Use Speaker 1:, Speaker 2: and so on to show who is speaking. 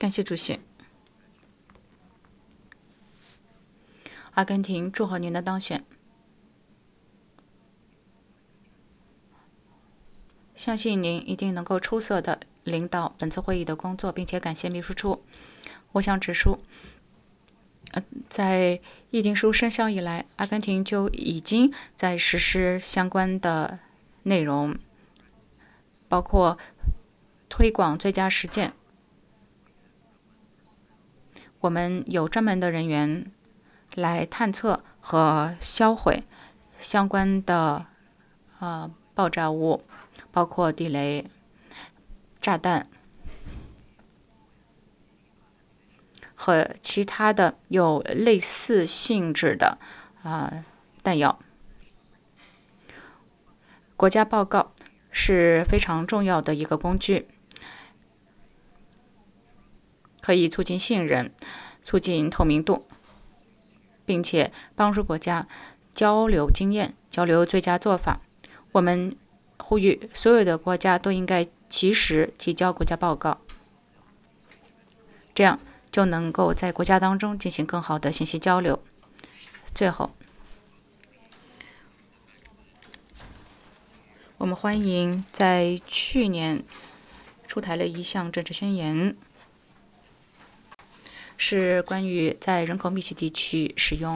Speaker 1: 感谢主席。阿根廷祝贺您的当选，相信您一定能够出色地领导本次会议的工作，并且感谢秘书处。我想指出，在议定书生效以来，阿根廷就已经在实施相关的内容，包括推广最佳实践。我们有专门的人员来探测和销毁相关的爆炸物，包括地雷、炸弹和其他的有类似性质的弹药。国家报告是非常重要的一个工具，可以促进信任、促进透明度，并且帮助国家交流经验、交流最佳做法。我们呼吁所有的国家都应该及时提交国家报告，这样就能够在国家当中进行更好的信息交流。最后，我们欢迎在去年出台了一项政治宣言，是关于在人口密集地区使用